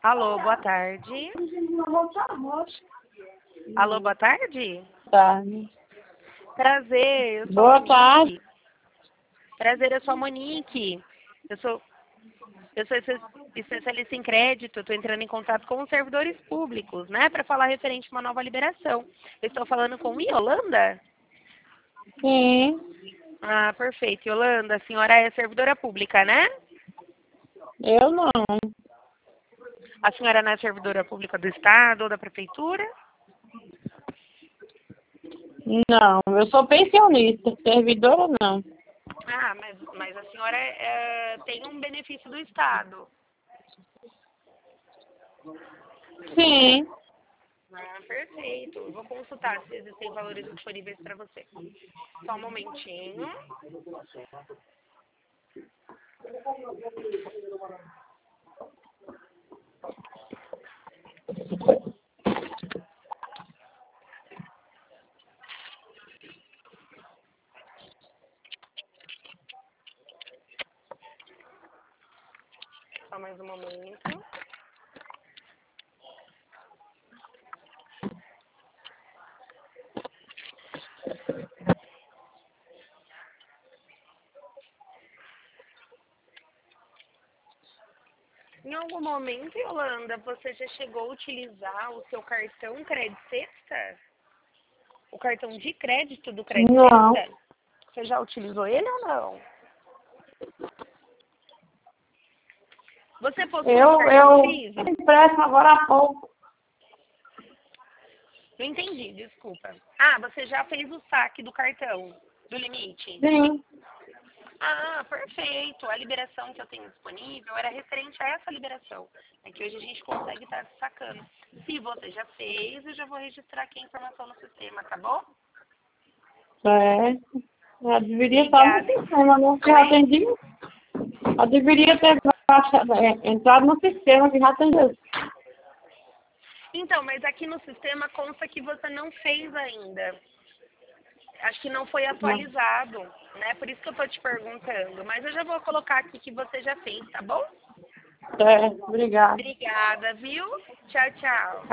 Alô, boa tarde. Alô, boa tarde. Tá. Prazer, eu sou Boa a tarde. Monique. Prazer, eu sou a Monique. Eu sou especialista em crédito, estou entrando em contato com os servidores públicos, né, para falar referente a uma nova liberação. Eu estou falando com Yolanda? Sim, Ah, perfeito. Yolanda, a senhora é servidora pública, né? eu não. A senhora não é servidora pública do Estado ou da Prefeitura? Não, eu sou pensionista, servidora não. Ah, mas a senhora tem um benefício do Estado. Sim. Ah, perfeito. Eu vou consultar se existem valores disponíveis para você. Só um momentinho. Só mais um momento. Em algum momento, Yolanda, você já chegou a utilizar o seu cartão Crédito Sexta? O cartão de crédito do Crédito Não. Sexta? Você já utilizou ele ou não? Você possui um cartão Eu físico? empréstimo agora há pouco. Não entendi, desculpa. Ah, você já fez o saque do cartão, do limite? Sim. Ah, perfeito. A liberação que eu tenho disponível era referente a essa liberação. É que hoje a gente consegue estar sacando. Se você já fez, eu já vou registrar aqui a informação no sistema, tá bom? Certo. Eu deveria estar no Obrigada. sistema, né? Que já Oi? atendi. Eu deveria ter entrado no sistema que já atendeu. Então, mas aqui no sistema consta que você não fez ainda. Acho que não foi atualizado, né? Por isso que eu tô te perguntando. Mas eu já vou colocar aqui que você já fez, tá bom? Certo, obrigada. Obrigada, viu? Tchau, tchau.